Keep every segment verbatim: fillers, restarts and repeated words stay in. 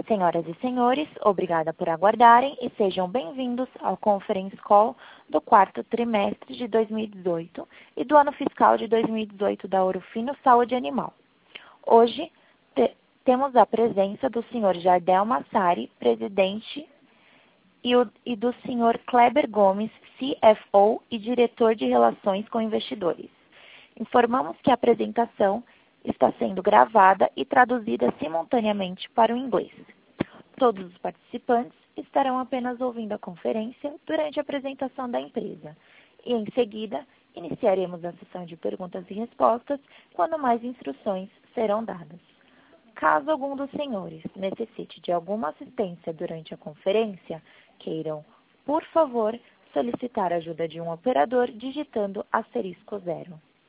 Senhoras e senhores, obrigada por aguardarem e sejam bem-vindos ao Conference Call do quarto trimestre de dois mil e dezoito e do ano fiscal de dois mil e dezoito da Ouro Fino Saúde Animal. Hoje te, temos a presença do senhor Jardel Massari, presidente, e, o, e do senhor Kleber Gomes, C F O e diretor de Relações com Investidores. Informamos que a apresentação está sendo gravada e traduzida simultaneamente para o inglês. Todos os participantes estarão apenas ouvindo a conferência durante a apresentação da empresa e, em seguida, iniciaremos a sessão de perguntas e respostas quando mais instruções serão dadas. Caso algum dos senhores necessite de alguma assistência durante a conferência, queiram, por favor, solicitar a ajuda de um operador digitando asterisco zero.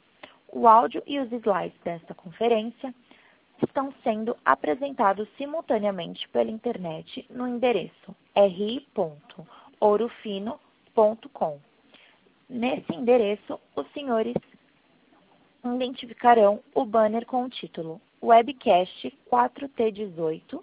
O áudio e os slides desta conferência estão sendo apresentados simultaneamente pela internet no endereço r i ponto ourofino ponto com. Nesse endereço, os senhores identificarão o banner com o título Webcast quatro T dezoito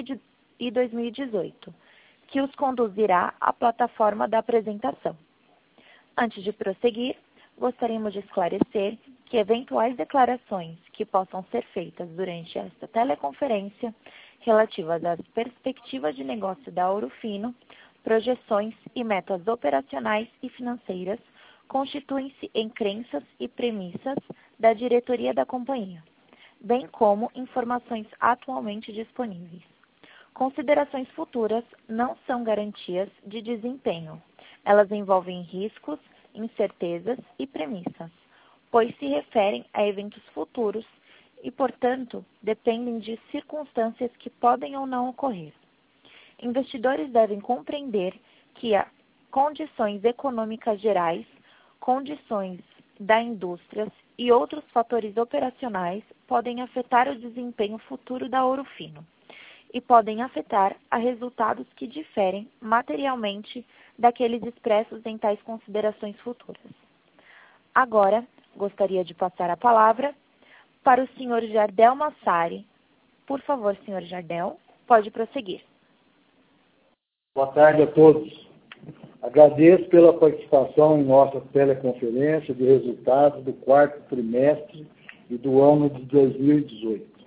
e dois mil e dezoito, que os conduzirá à plataforma da apresentação. Antes de prosseguir, gostaríamos de esclarecer que eventuais declarações que possam ser feitas durante esta teleconferência relativas às perspectivas de negócio da Ouro Fino, projeções e metas operacionais e financeiras constituem-se em crenças e premissas da diretoria da companhia, bem como informações atualmente disponíveis. Considerações futuras não são garantias de desempenho. Elas envolvem riscos, incertezas e premissas, pois se referem a eventos futuros e, portanto, dependem de circunstâncias que podem ou não ocorrer. Investidores devem compreender que as condições econômicas gerais, condições da indústria e outros fatores operacionais podem afetar o desempenho futuro da Ouro Fino e podem afetar a resultados que diferem materialmente daqueles expressos em tais considerações futuras. Agora, gostaria de passar a palavra para o senhor Jardel Massari. Por favor, senhor Jardel, pode prosseguir. Boa tarde a todos. Agradeço pela participação em nossa teleconferência de resultados do quarto trimestre e do ano de dois mil e dezoito.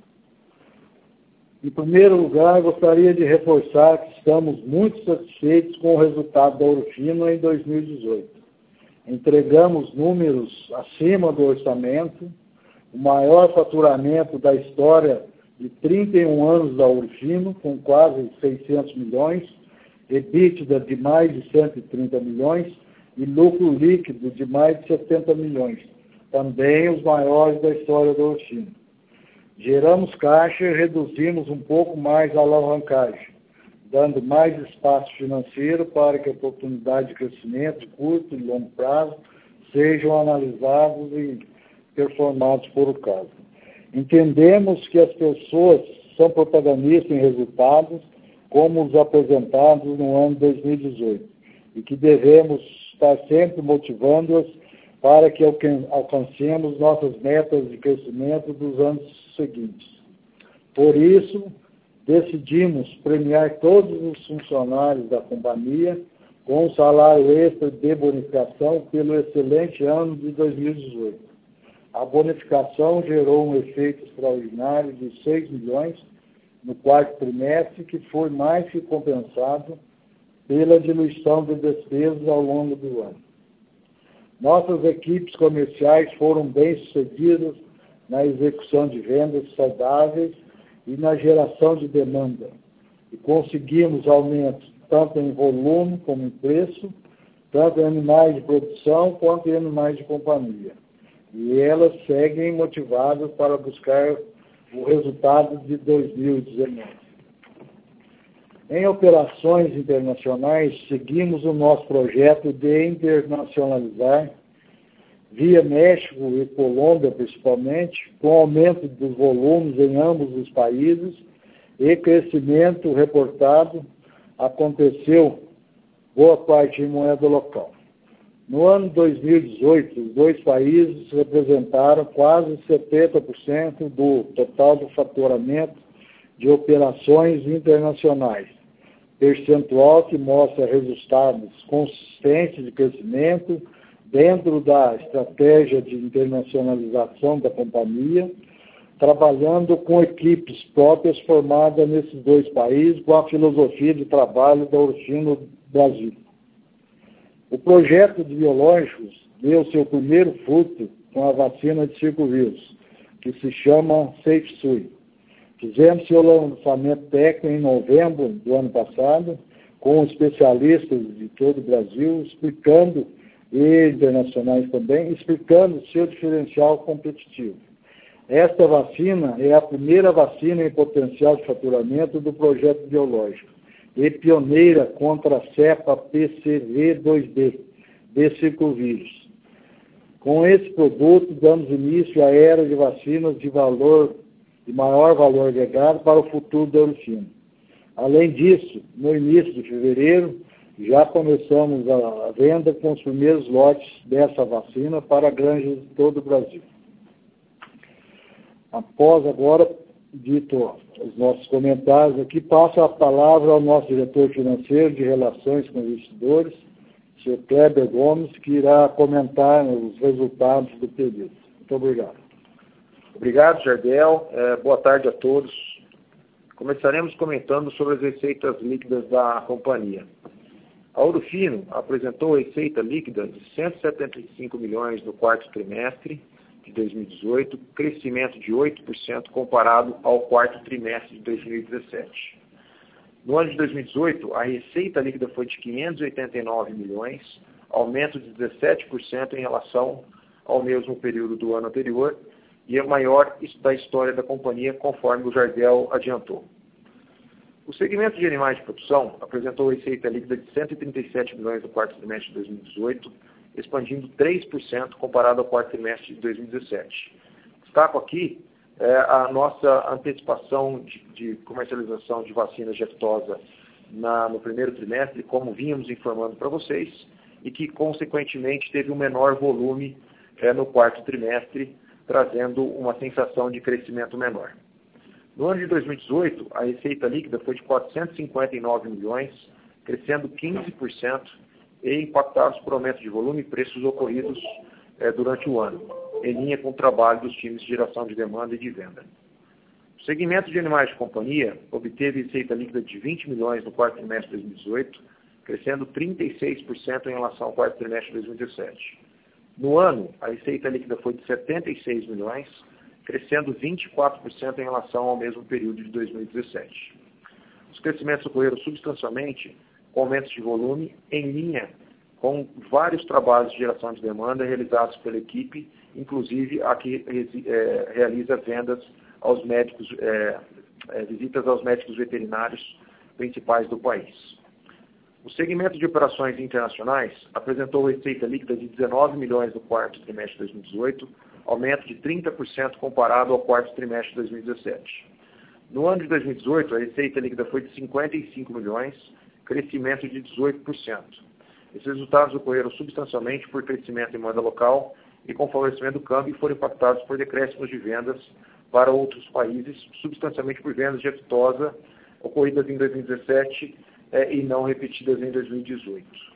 Em primeiro lugar, gostaria de reforçar que estamos muito satisfeitos com o resultado da Ouro Fino em dois mil e dezoito. Entregamos números acima do orçamento, o maior faturamento da história de trinta e um anos da Ouro Fino, com quase seiscentos milhões, EBITDA de mais de cento e trinta milhões e lucro líquido de mais de setenta milhões, também os maiores da história da Ouro Fino. Geramos caixa e reduzimos um pouco mais a alavancagem, dando mais espaço financeiro para que a oportunidade de crescimento de curto e longo prazo sejam analisados e performados por o caso. Entendemos que as pessoas são protagonistas em resultados, como os apresentados no ano dois mil e dezoito, e que devemos estar sempre motivando-as para que alcancemos nossas metas de crescimento dos anos seguintes. Por isso, decidimos premiar todos os funcionários da companhia com um salário extra de bonificação pelo excelente ano de dois mil e dezoito. A bonificação gerou um efeito extraordinário de seis milhões no quarto trimestre, que foi mais que compensado pela diluição de despesas ao longo do ano. Nossas equipes comerciais foram bem-sucedidas na execução de vendas saudáveis e na geração de demanda, e conseguimos aumentos tanto em volume como em preço, tanto em animais de produção quanto em animais de companhia. E elas seguem motivadas para buscar o resultado de dois mil e dezenove. Em operações internacionais, seguimos o nosso projeto de internacionalizar via México e Colômbia, principalmente, com aumento dos volumes em ambos os países e crescimento reportado aconteceu boa parte em moeda local. No ano dois mil e dezoito, os dois países representaram quase setenta por cento do total do faturamento de operações internacionais, percentual que mostra resultados consistentes de crescimento dentro da estratégia de internacionalização da companhia, trabalhando com equipes próprias formadas nesses dois países, com a filosofia de trabalho da Orofino Brasil. O projeto de biológicos deu seu primeiro fruto com a vacina de circovírus, que se chama SafeSui. Fizemos seu lançamento técnico em novembro do ano passado, com especialistas de todo o Brasil, explicando, e internacionais também, explicando seu diferencial competitivo. Esta vacina é a primeira vacina em potencial de faturamento do projeto biológico e pioneira contra a cepa P C V dois B, de circovírus. Com esse produto, damos início à era de vacinas de valor, de maior valor agregado para o futuro da Orofino. Além disso, no início de fevereiro, já começamos a venda com os primeiros lotes dessa vacina para granjas de todo o Brasil. Após agora, dito os nossos comentários aqui, passo a palavra ao nosso diretor financeiro de Relações com Investidores, senhor Kleber Gomes, que irá comentar os resultados do período. Muito obrigado. Obrigado, Jardel. É, boa tarde a todos. Começaremos comentando sobre as receitas líquidas da companhia. A Orofino apresentou receita líquida de cento e setenta e cinco milhões no quarto trimestre de dois mil e dezoito, crescimento de oito por cento comparado ao quarto trimestre de dois mil e dezessete. No ano de dois mil e dezoito, a receita líquida foi de quinhentos e oitenta e nove milhões, aumento de dezessete por cento em relação ao mesmo período do ano anterior, e é maior da história da companhia, conforme o Jardel adiantou. O segmento de animais de produção apresentou receita líquida de cento e trinta e sete milhões no quarto trimestre de dois mil e dezoito, expandindo três por cento comparado ao quarto trimestre de dois mil e dezessete. Destaco aqui é, a nossa antecipação de, de comercialização de vacinas de aftosa na, no primeiro trimestre, como vínhamos informando para vocês, e que, consequentemente, teve um menor volume é, no quarto trimestre, trazendo uma sensação de crescimento menor. No ano de dois mil e dezoito, a receita líquida foi de quatrocentos e cinquenta e nove milhões, crescendo quinze por cento, e impactados por aumento de volume e preços ocorridos é, durante o ano, em linha com o trabalho dos times de geração de demanda e de venda. O segmento de animais de companhia obteve receita líquida de vinte milhões no quarto trimestre de dois mil e dezoito, crescendo trinta e seis por cento em relação ao quarto trimestre de dois mil e dezessete. No ano, a receita líquida foi de setenta e seis milhões, crescendo vinte e quatro por cento em relação ao mesmo período de dois mil e dezessete. Os crescimentos ocorreram substancialmente com aumentos de volume em linha com vários trabalhos de geração de demanda realizados pela equipe, inclusive a que é, realiza vendas aos médicos, é, é, visitas aos médicos veterinários principais do país. O segmento de operações internacionais apresentou receita líquida de dezenove milhões no quarto trimestre de dois mil e dezoito, aumento de trinta por cento comparado ao quarto trimestre de dois mil e dezessete. No ano de dois mil e dezoito, a receita líquida foi de cinquenta e cinco milhões, crescimento de dezoito por cento. Esses resultados ocorreram substancialmente por crescimento em moeda local e com favorecimento do câmbio e foram impactados por decréscimos de vendas para outros países, substancialmente por vendas de aftosa ocorridas em dois mil e dezessete eh, e não repetidas em dois mil e dezoito.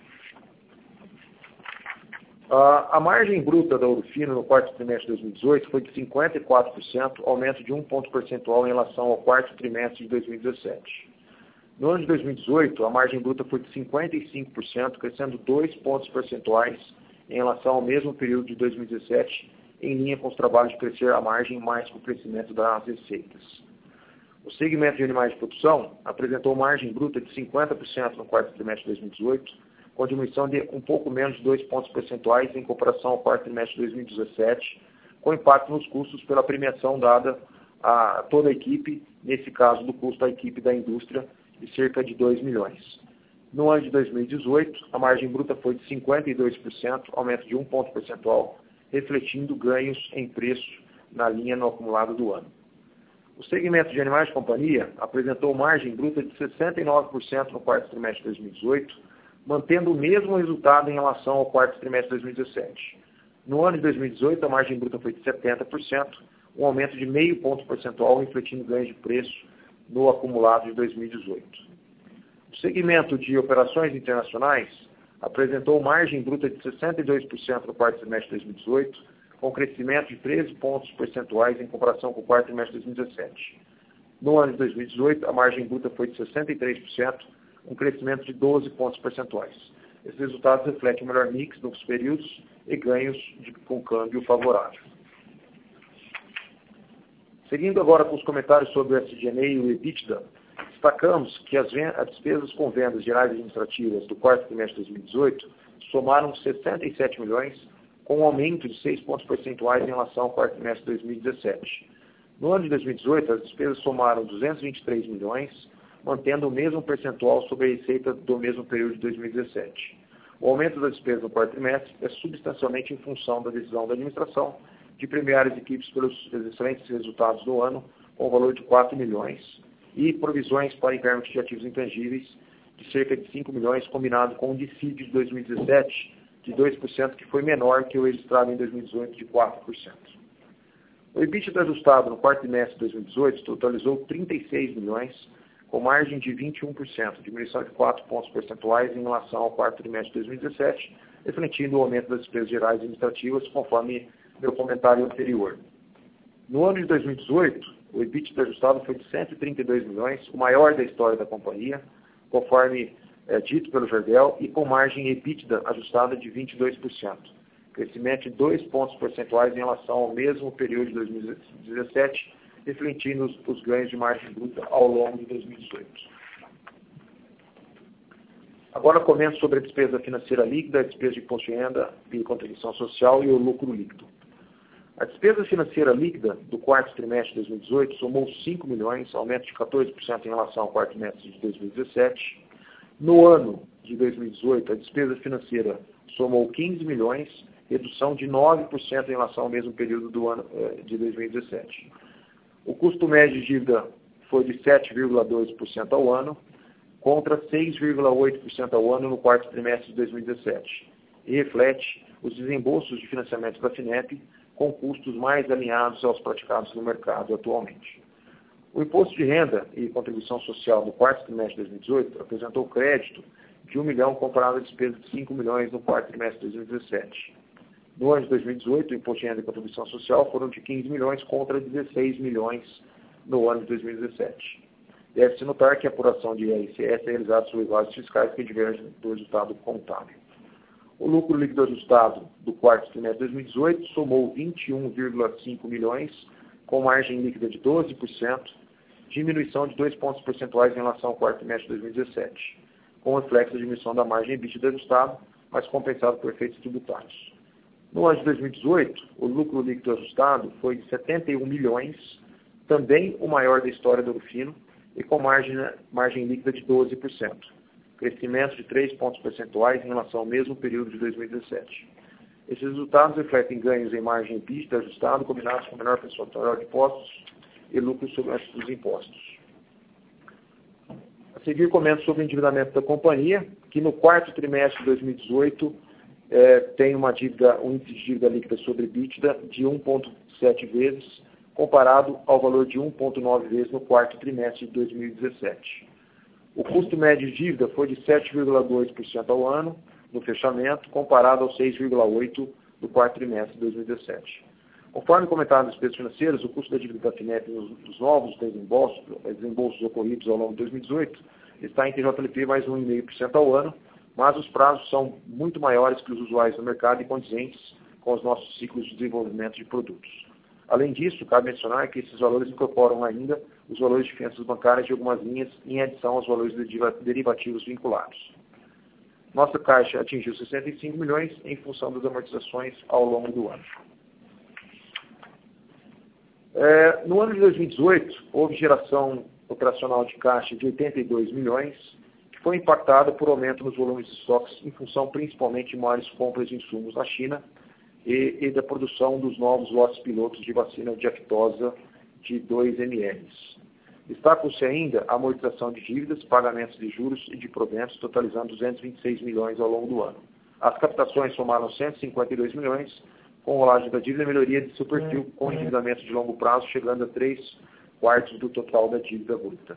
A margem bruta da Orofino no quarto trimestre de dois mil e dezoito foi de cinquenta e quatro por cento, aumento de um ponto percentual em relação ao quarto trimestre de dois mil e dezessete. No ano de dois mil e dezoito, a margem bruta foi de cinquenta e cinco por cento, crescendo dois pontos percentuais em relação ao mesmo período de dois mil e dezessete, em linha com os trabalhos de crescer a margem mais que o crescimento das receitas. O segmento de animais de produção apresentou margem bruta de cinquenta por cento no quarto trimestre de dois mil e dezoito, com diminuição de um pouco menos de dois pontos percentuais em comparação ao quarto trimestre de dois mil e dezessete, com impacto nos custos pela premiação dada a toda a equipe, nesse caso do custo à equipe da indústria, de cerca de dois milhões. No ano de dois mil e dezoito, a margem bruta foi de cinquenta e dois por cento, aumento de um ponto percentual, refletindo ganhos em preço na linha no acumulado do ano. O segmento de animais de companhia apresentou margem bruta de sessenta e nove por cento no quarto trimestre de dois mil e dezoito, mantendo o mesmo resultado em relação ao quarto trimestre de dois mil e dezessete. No ano de dois mil e dezoito, a margem bruta foi de setenta por cento, um aumento de meio ponto percentual, refletindo ganhos de preço no acumulado de dois mil e dezoito. O segmento de operações internacionais apresentou margem bruta de sessenta e dois por cento no quarto trimestre de dois mil e dezoito, com crescimento de treze pontos percentuais em comparação com o quarto trimestre de dois mil e dezessete. No ano de dois mil e dezoito, a margem bruta foi de sessenta e três por cento, com crescimento de doze pontos percentuais. Esses resultados refletem o melhor mix nos períodos e ganhos de, com câmbio favorável. Seguindo agora com os comentários sobre o S G and A e o EBITDA, destacamos que as, as despesas com vendas gerais administrativas do quarto trimestre de dois mil e dezoito somaram sessenta e sete milhões, com um aumento de seis pontos percentuais em relação ao quarto trimestre de dois mil e dezessete. No ano de dois mil e dezoito, as despesas somaram duzentos e vinte e três milhões, mantendo o mesmo percentual sobre a receita do mesmo período de dois mil e dezessete. O aumento das despesas no quarto trimestre é substancialmente em função da decisão da administração de premiar as equipes pelos excelentes resultados do ano, com o valor de quatro milhões, e provisões para impairment de ativos intangíveis de cerca de cinco milhões, combinado com o dissídio de dois mil e dezessete de dois por cento, que foi menor que o registrado em dois mil e dezoito de quatro por cento. O EBITDA ajustado no quarto trimestre de dois mil e dezoito totalizou trinta e seis milhões, com margem de vinte e um por cento, diminuição de quatro pontos percentuais em relação ao quarto trimestre de dois mil e dezessete, refletindo o aumento das despesas gerais administrativas, conforme meu comentário anterior. No ano de dois mil e dezoito, o EBITDA ajustado foi de cento e trinta e dois milhões, o maior da história da companhia, conforme é, dito pelo Jardel, e com margem EBITDA ajustada de vinte e dois por cento. Crescimento de dois pontos percentuais em relação ao mesmo período de dois mil e dezessete, refletindo os, os ganhos de margem bruta ao longo de dois mil e dezoito. Agora comento sobre a despesa financeira líquida, a despesa de imposto de renda e contribuição social e o lucro líquido. A despesa financeira líquida do quarto trimestre de dois mil e dezoito somou cinco milhões, aumento de quatorze por cento em relação ao quarto trimestre de dois mil e dezessete. No ano de dois mil e dezoito, a despesa financeira somou quinze milhões, redução de nove por cento em relação ao mesmo período do ano de dois mil e dezessete. O custo médio de dívida foi de sete vírgula dois por cento ao ano, contra seis vírgula oito por cento ao ano no quarto trimestre de dois mil e dezessete, e reflete os desembolsos de financiamento da FINEP, com custos mais alinhados aos praticados no mercado atualmente. O imposto de renda e contribuição social do quarto trimestre de dois mil e dezoito apresentou crédito de um milhão comparado à despesa de cinco milhões no quarto trimestre de dois mil e dezessete. No ano de dois mil e dezoito, o imposto de renda e contribuição social foram de quinze milhões contra dezesseis milhões no ano de dois mil e dezessete. Deve-se notar que a apuração de I R C S é realizada sobre bases fiscais que divergem do resultado contábil. O lucro líquido ajustado do quarto trimestre de dois mil e dezoito somou vinte e um vírgula cinco milhões, com margem líquida de doze por cento, diminuição de dois pontos percentuais em relação ao quarto trimestre de dois mil e dezessete, com reflexo da diminuição da margem EBITDA ajustado, mas compensado por efeitos tributários. No ano de dois mil e dezoito, o lucro líquido ajustado foi de setenta e um milhões, também o maior da história do Ouro Fino, e com margem, margem líquida de doze por cento. Crescimento de três pontos percentuais em relação ao mesmo período de dois mil e dezessete. Esses resultados refletem ganhos em margem EBITDA ajustado, combinados com menor percentual de impostos e lucros sobre os impostos. A seguir, comento sobre o endividamento da companhia, que no quarto trimestre de dois mil e dezoito eh, tem uma dívida, um índice de dívida líquida sobre EBITDA de um vírgula sete vezes, comparado ao valor de um vírgula nove vezes no quarto trimestre de dois mil e dezessete. O custo médio de dívida foi de sete vírgula dois por cento ao ano, no fechamento, comparado ao seis vírgula oito por cento do quarto trimestre de dois mil e dezessete. Conforme comentado nas despesas financeiras, o custo da dívida da FINEP nos novos desembolsos, desembolsos ocorridos ao longo de dois mil e dezoito está em T J L P mais um vírgula cinco por cento ao ano, mas os prazos são muito maiores que os usuais no mercado e condizentes com os nossos ciclos de desenvolvimento de produtos. Além disso, cabe mencionar que esses valores incorporam ainda os valores de finanças bancárias de algumas linhas em adição aos valores de derivativos vinculados. Nossa caixa atingiu sessenta e cinco milhões em função das amortizações ao longo do ano. É, no ano de dois mil e dezoito, houve geração operacional de caixa de oitenta e dois milhões, que foi impactada por aumento nos volumes de estoques em função principalmente de maiores compras de insumos na China, E, e da produção dos novos lotes pilotos de vacina de aftosa de dois mililitros. Destaca-se ainda a amortização de dívidas, pagamentos de juros e de proventos, totalizando duzentos e vinte e seis milhões ao longo do ano. As captações somaram cento e cinquenta e dois milhões, com rolagem da dívida e melhoria de seu perfil com endividamento de longo prazo, chegando a três quartos do total da dívida bruta.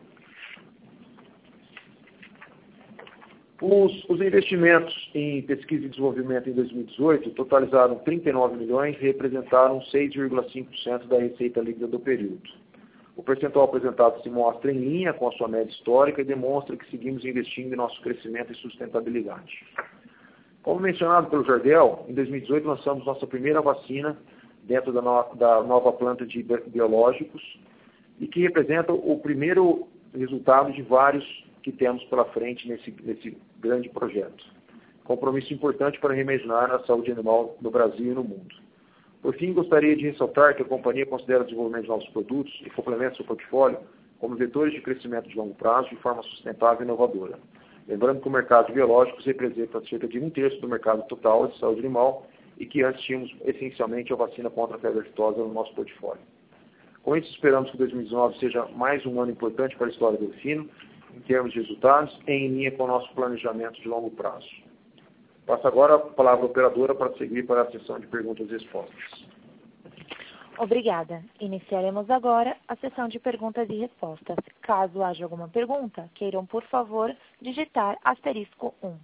Os, os investimentos em pesquisa e desenvolvimento em dois mil e dezoito totalizaram trinta e nove milhões e representaram seis vírgula cinco por cento da receita líquida do período. O percentual apresentado se mostra em linha com a sua média histórica e demonstra que seguimos investindo em nosso crescimento e sustentabilidade. Como mencionado pelo Jardel, em dois mil e dezoito lançamos nossa primeira vacina dentro da, no, da nova planta de biológicos e que representa o primeiro resultado de vários que temos pela frente nesse, nesse grande projeto. Compromisso importante para reimaginar a saúde animal no Brasil e no mundo. Por fim, gostaria de ressaltar que a companhia considera o desenvolvimento de novos produtos e complementa seu portfólio como vetores de crescimento de longo prazo de forma sustentável e inovadora. Lembrando que o mercado de biológicos representa cerca de um terço do mercado total de saúde animal e que antes tínhamos essencialmente a vacina contra a febre aftosa no nosso portfólio. Com isso, esperamos que dois mil e dezenove seja mais um ano importante para a história do Orofino, em termos de resultados, em linha com o nosso planejamento de longo prazo. Passo agora a palavra à operadora para seguir para a sessão de perguntas e respostas. Obrigada. Iniciaremos agora a sessão de perguntas e respostas. Caso haja alguma pergunta, queiram, por favor, digitar asterisco um.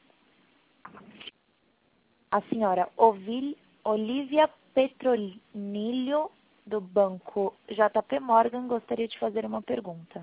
A senhora Ovil, Olivia Petronilho, do Banco J P Morgan, gostaria de fazer uma pergunta.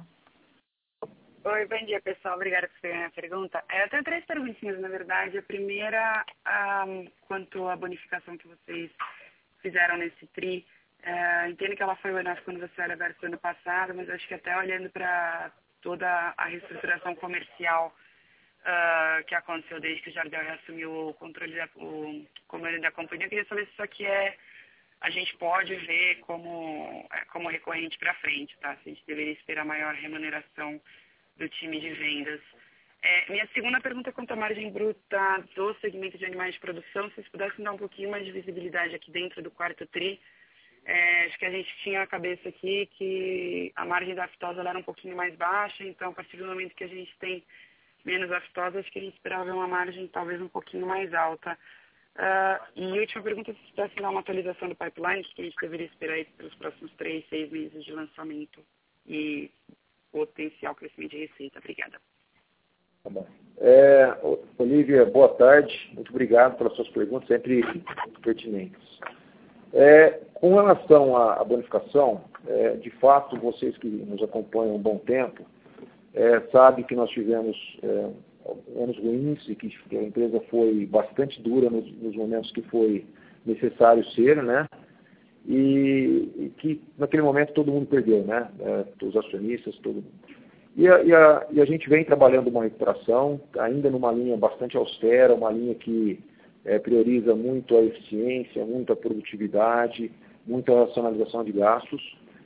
Oi, bom dia, pessoal. Obrigada por terem a pergunta. Eu tenho três perguntinhas, na verdade. A primeira, um, quanto à bonificação que vocês fizeram nesse T R I. Uh, entendo que ela foi quando você era aberta no ano passado, mas acho que até olhando para toda a reestruturação comercial uh, que aconteceu desde que o Jardel assumiu o controle da, o comando da companhia, eu queria saber se isso aqui é, a gente pode ver como, como recorrente para frente, tá? Se a gente deveria esperar maior remuneração do time de vendas. É, minha segunda pergunta é quanto à margem bruta do segmento de animais de produção. Se vocês pudessem dar um pouquinho mais de visibilidade aqui dentro do quarto T R I. É, acho que a gente tinha a cabeça aqui que a margem da aftosa era um pouquinho mais baixa, então a partir do momento que a gente tem menos aftosa, acho que a gente esperava uma margem talvez um pouquinho mais alta. Uh, e última pergunta, se pudesse dar uma atualização do pipeline, que a gente deveria esperar aí pelos próximos três, seis meses de lançamento e potencial crescimento de receita. Obrigada. Tá bom. É, Olivia, boa tarde. Muito obrigado pelas suas perguntas, sempre muito pertinentes. É, com relação à, à bonificação, é, de fato, vocês que nos acompanham há um bom tempo, é, sabem que nós tivemos é, anos ruins e que a empresa foi bastante dura nos, nos momentos que foi necessário ser, né? E, e que naquele momento todo mundo perdeu, né? É, os acionistas, todo mundo. E a, e, a, e a gente vem trabalhando uma recuperação, ainda numa linha bastante austera, uma linha que é, prioriza muito a eficiência, muito a produtividade, muita racionalização de gastos.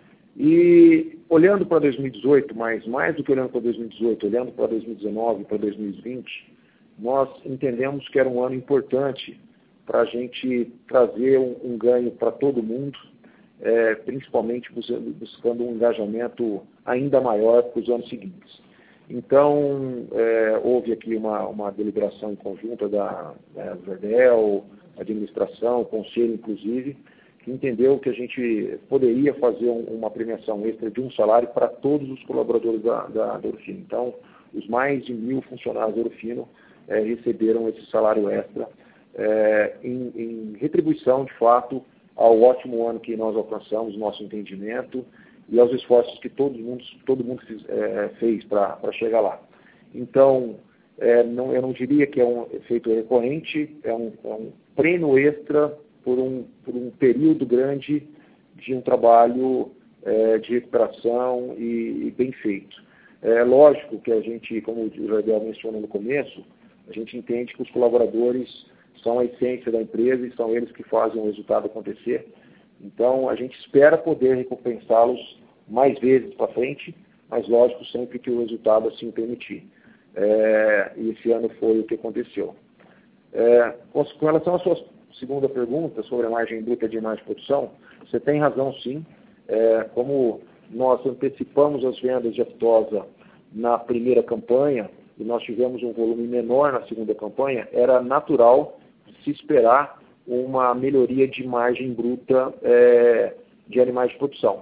E olhando para dois mil e dezoito, mas mais do que olhando para dois mil e dezoito, olhando para dois mil e dezenove, para dois mil e vinte, nós entendemos que era um ano importante para a gente trazer um, um ganho para todo mundo, é, principalmente buscando, buscando um engajamento ainda maior para os anos seguintes. Então, é, houve aqui uma, uma deliberação conjunta da né, Jardel, administração, conselho inclusive, que entendeu que a gente poderia fazer um, uma premiação extra de um salário para todos os colaboradores da, da, da Orofino. Então, os mais de mil funcionários da Orofino é, receberam esse salário extra é, em, em retribuição, de fato, ao ótimo ano que nós alcançamos, nosso entendimento, e aos esforços que todo mundo, todo mundo fiz, é, fez para chegar lá. Então, é, não, eu não diria que é um efeito recorrente, é um, é um prêmio extra por um, por um período grande de um trabalho é, de recuperação e, e bem feito. É lógico que a gente, como o Jardel mencionou no começo, a gente entende que os colaboradores são a essência da empresa e são eles que fazem o resultado acontecer. Então, a gente espera poder recompensá-los mais vezes para frente, mas, lógico, sempre que o resultado assim permitir. É, e esse ano foi o que aconteceu. É, com, com relação à sua segunda pergunta sobre a margem bruta de animais de produção, você tem razão, sim. É, como nós antecipamos as vendas de aftosa na primeira campanha e nós tivemos um volume menor na segunda campanha, era natural se esperar uma melhoria de margem bruta é, de animais de produção.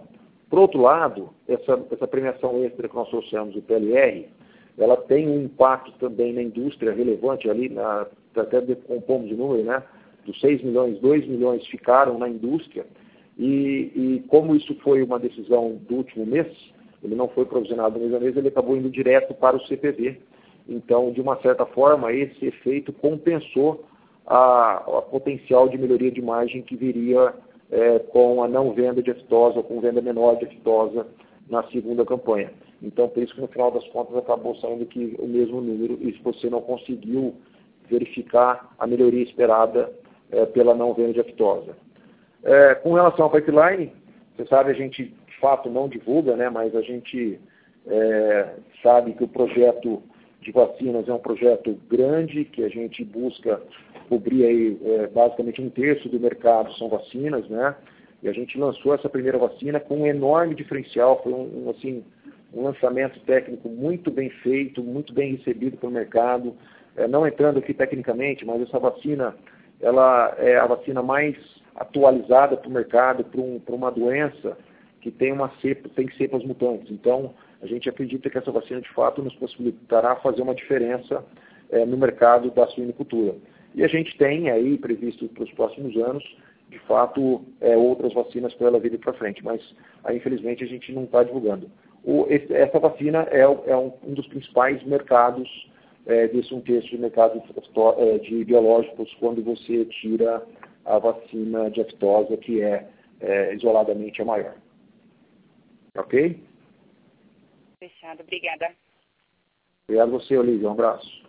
Por outro lado, essa, essa premiação extra que nós trouxemos, o P L R, ela tem um impacto também na indústria relevante ali, na, até decompomos o número, né? Dos seis milhões, dois milhões ficaram na indústria, e, e como isso foi uma decisão do último mês, ele não foi provisionado mês a mês, ele acabou indo direto para o C P V. Então, de uma certa forma, esse efeito compensou a, a potencial de melhoria de margem que viria é, com a não venda de aftosa, ou com venda menor de aftosa na segunda campanha. Então, por isso que no final das contas acabou saindo que o mesmo número, e se você não conseguiu verificar a melhoria esperada é, pela não venda de aftosa. É, com relação ao pipeline, você sabe, a gente de fato não divulga, né, mas a gente é, sabe que o projeto de vacinas é um projeto grande, que a gente busca cobrir aí, é, basicamente um terço do mercado são vacinas, né? E a gente lançou essa primeira vacina com um enorme diferencial, foi um, um, assim, um lançamento técnico muito bem feito, muito bem recebido pelo mercado. É, não entrando aqui tecnicamente, mas essa vacina, ela é a vacina mais atualizada para o mercado, para um, para uma doença que tem, uma cepa, tem cepas mutantes. Então, a gente acredita que essa vacina, de fato, nos possibilitará fazer uma diferença é, no mercado da suinicultura. E a gente tem aí, previsto para os próximos anos, de fato, é, outras vacinas para ela vir para frente, mas, aí, infelizmente, a gente não está divulgando. O, esse, essa vacina é, é um, um dos principais mercados é, desse um terço de mercado de, de biológicos, quando você tira a vacina de aftosa, que é, é isoladamente a maior. Ok? Fechado, obrigada. Obrigado a você, Olívia. Um abraço.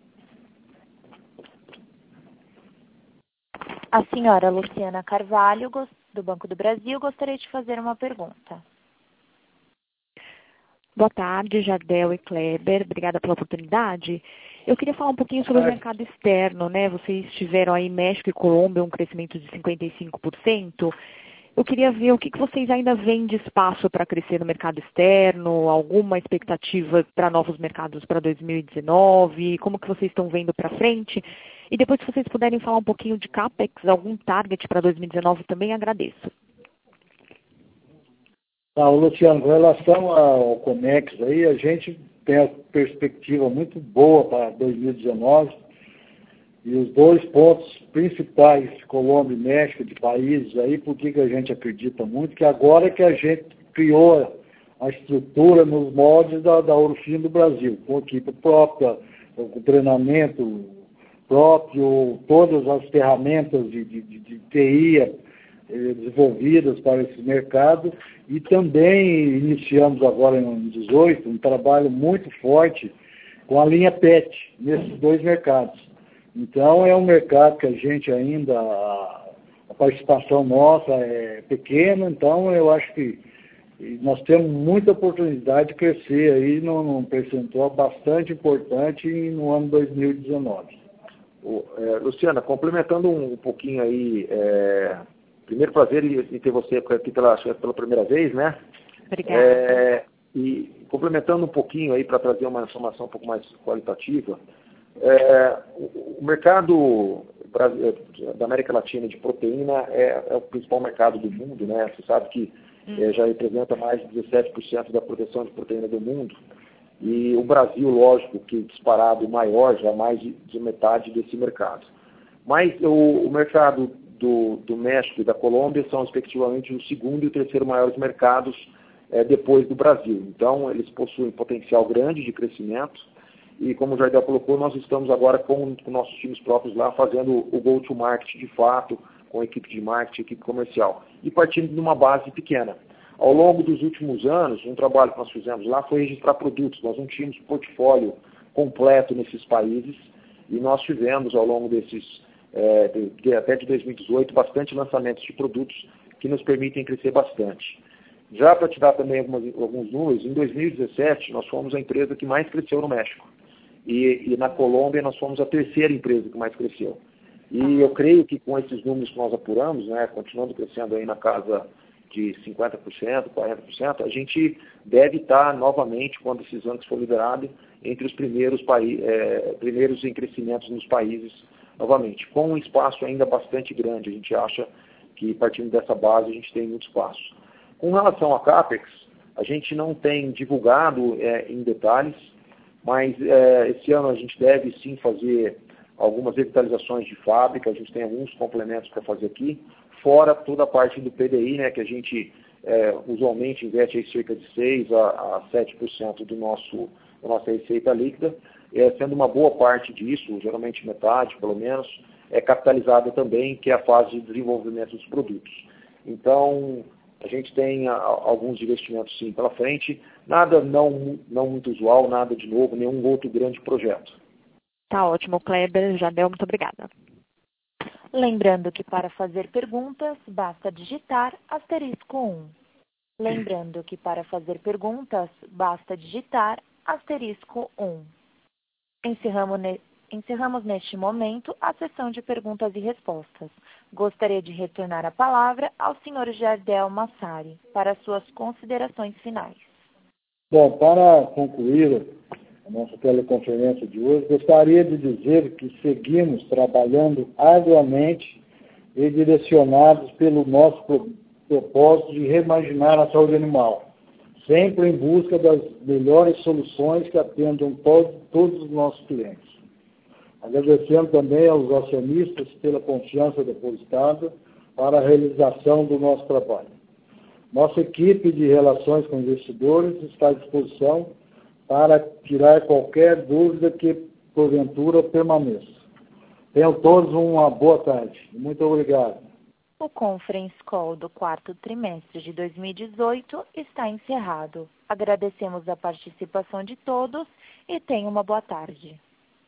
A senhora Luciana Carvalho, do Banco do Brasil, gostaria de fazer uma pergunta. Boa tarde, Jardel e Kleber. Obrigada pela oportunidade. Eu queria falar um pouquinho sobre o mercado externo, né? Vocês tiveram aí México e Colômbia um crescimento de cinquenta e cinco por cento. Eu queria ver o que vocês ainda veem de espaço para crescer no mercado externo, alguma expectativa para novos mercados para dois mil e dezenove, como que vocês estão vendo para frente. E depois, se vocês puderem falar um pouquinho de CAPEX, algum target para dois mil e dezenove, também agradeço. Ah, Luciano, com relação ao Comex, aí, a gente tem uma perspectiva muito boa para dois mil e dezenove. E os dois pontos principais, Colômbia e México, de países aí, por que a gente acredita muito? Que agora que a gente criou a estrutura nos moldes da, da Ouro Fino do Brasil, com equipe própria, com treinamento próprio, todas as ferramentas de, de, de T I eh, desenvolvidas para esse mercado, e também iniciamos agora em dezoito um trabalho muito forte com a linha P E T nesses dois mercados. Então, é um mercado que a gente ainda, a participação nossa é pequena, então eu acho que nós temos muita oportunidade de crescer aí num, num percentual bastante importante no ano dois mil e dezenove. O, é, Luciana, complementando um, um pouquinho aí, é, primeiro prazer em ter você aqui pela, pela primeira vez, né? Obrigada. É, e complementando um pouquinho aí para trazer uma informação um pouco mais qualitativa, É, o, o mercado da América Latina de proteína é, é o principal mercado do mundo, né? Você sabe que hum. é, já representa mais de dezessete por cento da produção de proteína do mundo. E o Brasil, lógico, que disparado maior, já mais de, de metade desse mercado. Mas o, o mercado do, do México e da Colômbia são, respectivamente, o segundo e o terceiro maiores mercados é, depois do Brasil. Então, eles possuem potencial grande de crescimento. E como o Jardel colocou, nós estamos agora com, com nossos times próprios lá fazendo o go-to-market de fato, com a equipe de marketing, equipe comercial, e partindo de uma base pequena. Ao longo dos últimos anos, um trabalho que nós fizemos lá foi registrar produtos. Nós não tínhamos portfólio completo nesses países, e nós tivemos, ao longo desses, é, de, de, até de dois mil e dezoito, bastante lançamentos de produtos que nos permitem crescer bastante. Já para te dar também algumas, alguns números, em dois mil e dezessete, nós fomos a empresa que mais cresceu no México. E, e na Colômbia nós fomos a terceira empresa que mais cresceu. E eu creio que com esses números que nós apuramos, né, continuando crescendo aí na casa de cinquenta por cento, quarenta por cento, a gente deve estar novamente, quando esses anos for liberado, entre os primeiros, é, primeiros em crescimentos nos países novamente, com um espaço ainda bastante grande. A gente acha que partindo dessa base a gente tem muito espaço. Com relação à CAPEX, a gente não tem divulgado é, em detalhes, mas é, esse ano a gente deve sim fazer algumas revitalizações de fábrica, a gente tem alguns complementos para fazer aqui, fora toda a parte do P D I, né, que a gente é, usualmente investe aí cerca de seis a sete por cento do nosso, da nossa receita líquida, é, sendo uma boa parte disso, geralmente metade pelo menos, é capitalizada também, que é a fase de desenvolvimento dos produtos. Então, a gente tem a, alguns investimentos sim pela frente, nada não, não muito usual, nada de novo, nenhum outro grande projeto. Tá ótimo, Kleber, Jardel, muito obrigada. Lembrando que para fazer perguntas, basta digitar asterisco um. Lembrando que para fazer perguntas, basta digitar asterisco um. Encerramos, ne encerramos neste momento a sessão de perguntas e respostas. Gostaria de retornar a palavra ao senhor Jardel Massari para suas considerações finais. Bom, para concluir a nossa teleconferência de hoje, gostaria de dizer que seguimos trabalhando arduamente e direcionados pelo nosso propósito de reimaginar a saúde animal, sempre em busca das melhores soluções que atendam todo, todos os nossos clientes. Agradecendo também aos acionistas pela confiança depositada para a realização do nosso trabalho. Nossa equipe de relações com investidores está à disposição para tirar qualquer dúvida que, porventura, permaneça. Tenham todos uma boa tarde. Muito obrigado. O Conference Call do quarto trimestre de dois mil e dezoito está encerrado. Agradecemos a participação de todos e tenham uma boa tarde.